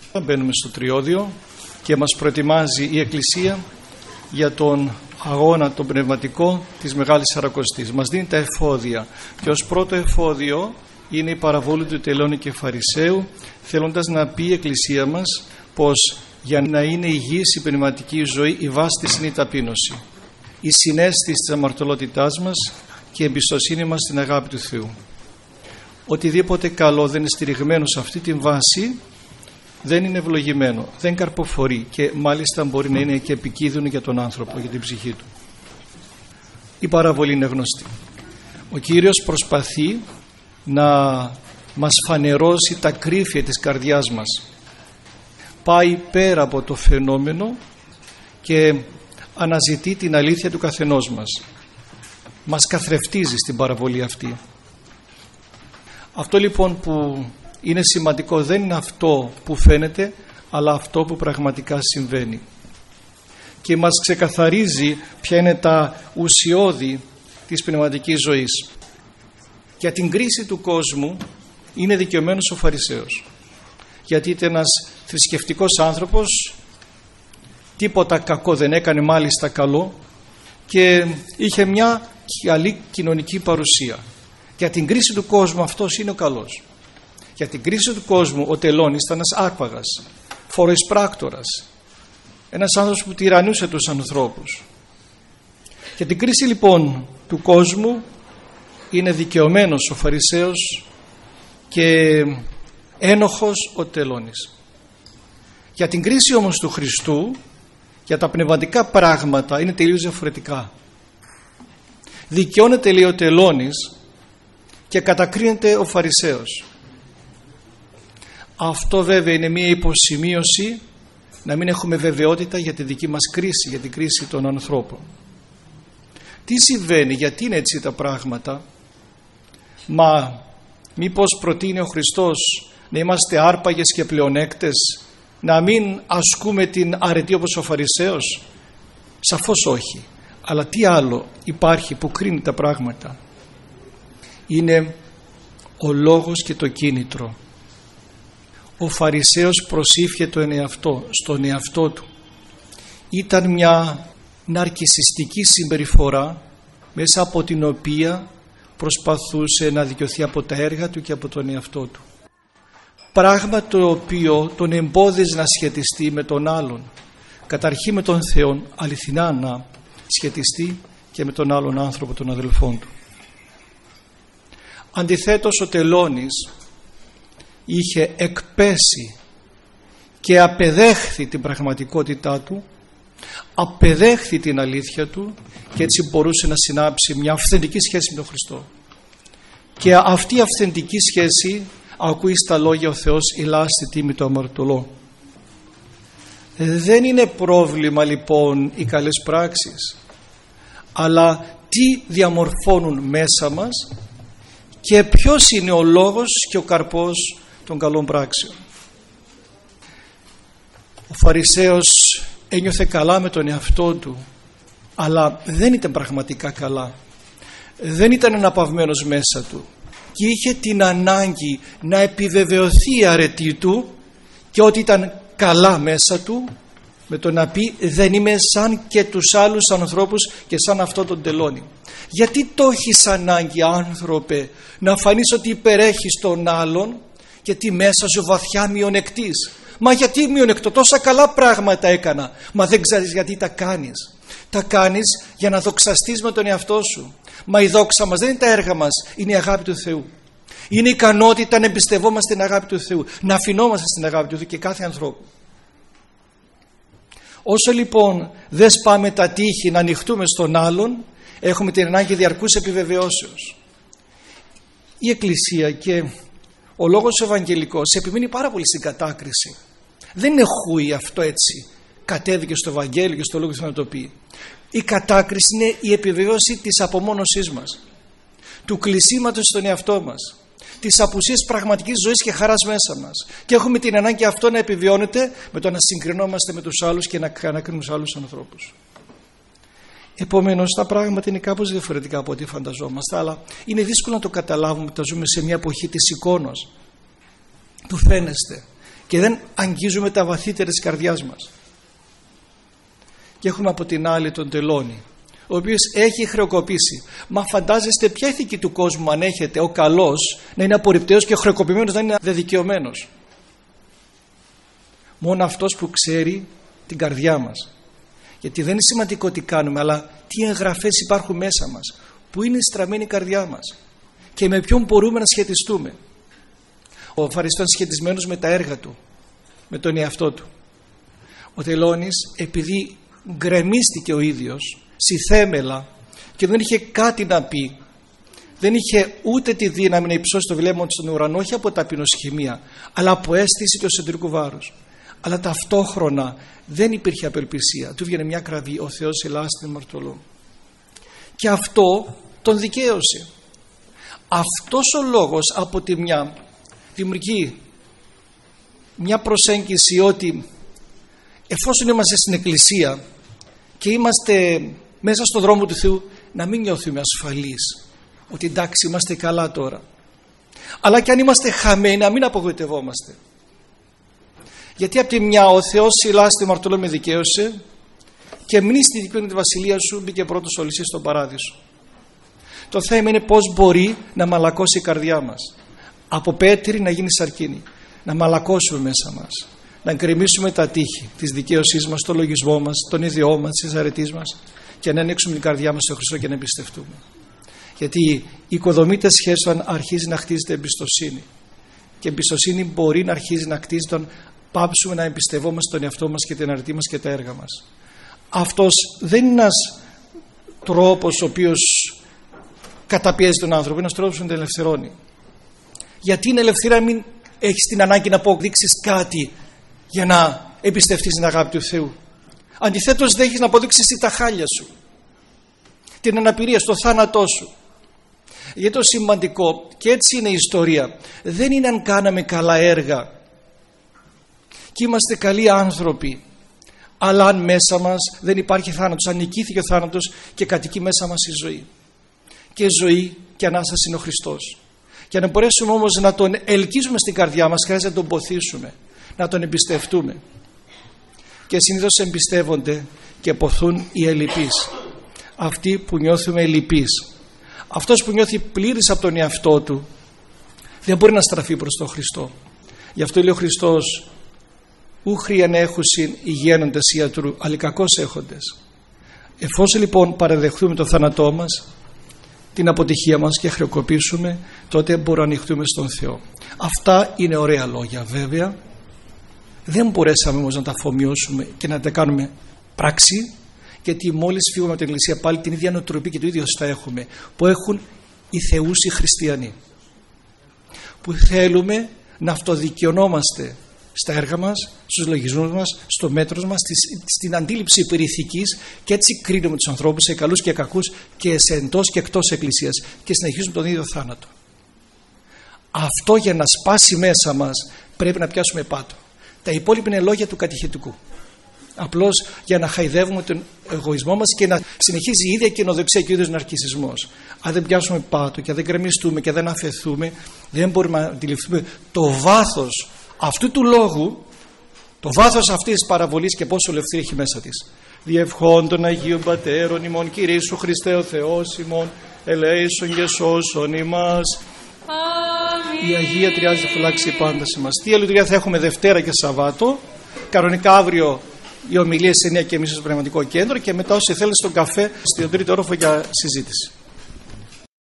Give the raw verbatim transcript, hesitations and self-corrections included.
Μπαίνουμε στο τριώδιο και μας προετοιμάζει η Εκκλησία για τον αγώνα, τον πνευματικό της Μεγάλης Σαρακοστής. Μας δίνει τα εφόδια και ως πρώτο εφόδιο είναι η παραβολή του τελώνη και φαρισαίου, θέλοντας να πει η Εκκλησία μας πως για να είναι υγιής η πνευματική ζωή η βάση της είναι η ταπείνωση, η συναίσθηση της αμαρτωλότητάς μας και η εμπιστοσύνη μας στην αγάπη του Θεού. Οτιδήποτε καλό δεν είναι στηριγμένο σε αυτή την βάση δεν είναι ευλογημένο, δεν καρποφορεί και μάλιστα μπορεί να είναι και επικίνδυνο για τον άνθρωπο, για την ψυχή του. Η παραβολή είναι γνωστή. Ο Κύριος προσπαθεί να μας φανερώσει τα κρύφια της καρδιάς μας. Πάει πέρα από το φαινόμενο και αναζητεί την αλήθεια του καθενός μας. Μας καθρεφτίζει στην παραβολή αυτή. Αυτό λοιπόν που είναι σημαντικό δεν είναι αυτό που φαίνεται, αλλά αυτό που πραγματικά συμβαίνει. Και μας ξεκαθαρίζει ποια είναι τα ουσιώδη της πνευματικής ζωής. Για την κρίση του κόσμου είναι δικαιωμένος ο Φαρισαίος. Γιατί ήταν ένας θρησκευτικός άνθρωπος, τίποτα κακό δεν έκανε, μάλιστα καλό, και είχε μια καλή κοινωνική παρουσία. Για την κρίση του κόσμου αυτός είναι ο καλός. Για την κρίση του κόσμου ο τελώνης ήταν ένας άρπαγας, φοροεισπράκτορας, ένας άνθρωπος που τυραννούσε τους ανθρώπους. Για την κρίση λοιπόν του κόσμου είναι δικαιωμένος ο Φαρισαίος και ένοχος ο τελώνης. Για την κρίση όμως του Χριστού, για τα πνευματικά πράγματα είναι τελείως διαφορετικά. Δικαιώνεται λέει ο τελώνης και κατακρίνεται ο Φαρισαίος. Αυτό βέβαια είναι μια υποσημείωση να μην έχουμε βεβαιότητα για τη δική μας κρίση, για την κρίση των ανθρώπων. Τι συμβαίνει, γιατί είναι έτσι τα πράγματα? Μα μήπως προτείνει ο Χριστός να είμαστε άρπαγες και πλεονέκτες, να μην ασκούμε την αρετή όπως ο Φαρισαίος? Σαφώς όχι. Αλλά τι άλλο υπάρχει που κρίνει τα πράγματα? Είναι ο λόγος και το κίνητρο. Ο Φαρισαίος προσήφιε τον εαυτό, στον εαυτό του. Ήταν μια ναρκισσιστική συμπεριφορά μέσα από την οποία προσπαθούσε να δικαιωθεί από τα έργα του και από τον εαυτό του. Πράγμα το οποίο τον εμπόδιζε να σχετιστεί με τον άλλον. Καταρχήν με τον Θεό, αληθινά να σχετιστεί και με τον άλλον άνθρωπο, των αδελφών του. Αντιθέτως ο τελώνης είχε εκπέσει και απεδέχθη την πραγματικότητά του, απεδέχθη την αλήθεια του και έτσι μπορούσε να συνάψει μια αυθεντική σχέση με τον Χριστό. Και αυτή η αυθεντική σχέση ακούει στα λόγια ο Θεός «Ηλά στη τίμη το αμαρτωλό». Δεν είναι πρόβλημα λοιπόν οι καλές πράξεις, αλλά τι διαμορφώνουν μέσα μας και ποιος είναι ο λόγος και ο καρπός των καλών πράξεων. Ο Φαρισαίος ένιωθε καλά με τον εαυτό του, αλλά δεν ήταν πραγματικά καλά. Δεν ήταν αναπαυμένος μέσα του και είχε την ανάγκη να επιβεβαιωθεί η αρετή του και ότι ήταν καλά μέσα του, με το να πει δεν είμαι σαν και τους άλλους ανθρώπους και σαν αυτό τον τελώνη. Γιατί το έχεις ανάγκη, άνθρωπε, να φανείς ότι υπερέχεις τον άλλον και τι μέσα σου βαθιά μειονεκτής? Μα γιατί μειονεκτώ? Τόσα καλά πράγματα έκανα. Μα δεν ξέρεις γιατί τα κάνεις. Τα κάνεις για να δοξαστείς με τον εαυτό σου. Μα η δόξα μας δεν είναι τα έργα μας, είναι η αγάπη του Θεού. Είναι η ικανότητα να εμπιστευόμαστε την αγάπη του Θεού, να αφινόμαστε στην αγάπη του Θεού και κάθε ανθρώπου. Όσο λοιπόν δεν σπάμε τα τείχη να ανοιχτούμε στον άλλον, έχουμε την ανάγκη διαρκούς επιβεβαιώσεως. Η Εκκλησία και ο λόγος Ευαγγελικός επιμένει πάρα πολύ στην κατάκριση. Δεν είναι χούι αυτό έτσι. Κατέβηκε στο Ευαγγέλιο και στο λόγο του να το πει. Η κατάκριση είναι η επιβεβαίωση της απομόνωσής μας, του κλεισίματος στον εαυτό μας, της απουσίας πραγματικής ζωής και χαράς μέσα μας. Και έχουμε την ανάγκη αυτό να επιβιώνεται με το να συγκρινόμαστε με τους άλλους και να ανακρίνουμε τους άλλους ανθρώπους. Επομένως τα πράγματα είναι κάπως διαφορετικά από ό,τι φανταζόμαστε, αλλά είναι δύσκολο να το καταλάβουμε ότι ζούμε σε μια εποχή της εικόνας. Του φαίνεστε. και δεν αγγίζουμε τα βαθύτερα της καρδιάς μας. Και έχουμε από την άλλη τον τελώνη, ο οποίος έχει χρεοκοπήσει. Μα φαντάζεστε ποια ηθική του κόσμου αν έχετε ο καλός να είναι απορριπταίος και ο χρεοκοπημένος να είναι δεδικαιωμένος? Μόνο αυτός που ξέρει την καρδιά μας. Γιατί δεν είναι σημαντικό τι κάνουμε, αλλά τι εγγραφές υπάρχουν μέσα μας, που είναι στραμμένη η καρδιά μας και με ποιον μπορούμε να σχετιστούμε. Ο Φαρισταίος ήταν σχετισμένος με τα έργα του, με τον εαυτό του. Ο τελώνης, επειδή γκρεμίστηκε ο ίδιος στη θέμελα και δεν είχε κάτι να πει, δεν είχε ούτε τη δύναμη να υψώσει το βλέμμα του στον ουρανό, όχι από ταπεινοσχημία, αλλά από αίσθηση του εσωτερικού βάρους. Αλλά ταυτόχρονα δεν υπήρχε απελπισία. Του βγαίνει μια κραυγή, ο Θεός ελάστη αμαρτωλό. Και αυτό τον δικαίωσε. Αυτός ο λόγος από τη μια δημιουργεί μια προσέγγιση ότι εφόσον είμαστε στην εκκλησία και είμαστε μέσα στον δρόμο του Θεού, να μην νιώθουμε ασφαλείς, ότι εντάξει είμαστε καλά τώρα. Αλλά και αν είμαστε χαμένοι, να μην απογοητευόμαστε. Γιατί από τη μια ο Θεός ηλάστη αμαρτωλό με δικαίωσε και μνήστη δικαιώνει τη βασιλεία σου, μπήκε πρώτος ο Λυσσής στον παράδεισο. Το θέμα είναι πώς μπορεί να μαλακώσει η καρδιά μας. Από πέτρι να γίνει σαρκίνη. Να μαλακώσουμε μέσα μας. Να γκρεμίσουμε τα τείχη της δικαίωσής μας, το λογισμό μας, τον ιδιό μας, της αρετής μας και να ανοίξουμε την καρδιά μας στον Χριστό και να εμπιστευτούμε. Γιατί η οικοδομείται σχέση όταν αρχίζει να χτίζεται εμπιστοσύνη. Και εμπιστοσύνη μπορεί να αρχίζει να χτίζεται όταν πάψουμε να εμπιστευόμαστε τον εαυτό μας και την αρετή μας και τα έργα μας. Αυτός δεν είναι ένας τρόπος ο οποίος καταπιέζει τον άνθρωπο, είναι ένας τρόπος που τον ελευθερώνει. Γιατί είναι ελευθερία να μην έχεις την ανάγκη να αποδείξεις κάτι για να εμπιστευτείς την αγάπη του Θεού. Αντιθέτως δεν έχεις να αποδείξεις τα χάλια σου, την αναπηρία, στο θάνατό σου. Γιατί το σημαντικό, και έτσι είναι η ιστορία, δεν είναι αν κάναμε καλά έργα και είμαστε καλοί άνθρωποι, αλλά αν μέσα μας δεν υπάρχει θάνατος, αν νικήθηκε ο θάνατος και κατοικεί μέσα μας η ζωή. Και ζωή και Ανάσταση είναι ο Χριστός. Για να μπορέσουμε όμως να τον ελκύσουμε στην καρδιά μας, χρειάζεται να τον ποθήσουμε, να τον εμπιστευτούμε. Και συνήθως εμπιστεύονται και ποθούν οι ελλειπείς, αυτοί που νιώθουμε ελλειπείς. Αυτός που νιώθει πλήρης από τον εαυτό του δεν μπορεί να στραφεί προς τον Χριστό. Γι' αυτό λέει ο Χριστός, ου χρειαν έχουσιν οι γένοντες ιατρού, αλλά κακώς έχοντες. Εφόσον λοιπόν παραδεχθούμε το θάνατό μας, την αποτυχία μας και χρεοκοπήσουμε, τότε μπορούμε να ανοιχτούμε στον Θεό. Αυτά είναι ωραία λόγια βέβαια. Δεν μπορέσαμε όμως να τα αφομοιώσουμε και να τα κάνουμε πράξη, γιατί μόλις φύγουμε από την Εκκλησία πάλι την ίδια νοοτροπία και το ίδιο θα έχουμε που έχουν οι θεούς οι χριστιανοί, που θέλουμε να αυτοδικαιωνόμαστε στα έργα μας, στους λογισμούς μας, στο μέτρο μας, στην αντίληψη περιηθικής, και έτσι κρίνουμε τους ανθρώπους σε καλούς και κακούς και σε εντός και εκτός εκκλησίας και συνεχίζουμε τον ίδιο θάνατο. Αυτό για να σπάσει μέσα μας πρέπει να πιάσουμε πάτο. Τα υπόλοιπα είναι λόγια του κατηχητικού. Απλώς για να χαϊδεύουμε τον εγωισμό μας και να συνεχίζει η ίδια κοινοδοξία και ο ίδιος ναρκισσισμός. Αν δεν πιάσουμε πάτο και δεν γκρεμιστούμε και δεν αφαιθούμε, δεν μπορούμε να αντιληφθούμε το βάθος αυτού του λόγου, το βάθος αυτής της παραβολής και πόσο ελευθερία έχει μέσα της. Διευχών των Αγίων Πατέρων ημών, Κύριε Ιησού Χριστέ ο Θεός ημών, ελέησον και σώσον ημάς. Αμήν. Η Αγία Τριάδη φυλάξει πάντα σε μας. Τι λειτουργία θα έχουμε Δευτέρα και Σαββάτο. Κανονικά αύριο οι ομιλίες εννιά και μισή στο Πνευματικό Κέντρο και μετά όσοι θέλουν στον καφέ στον τρίτο όροφο για συζήτηση.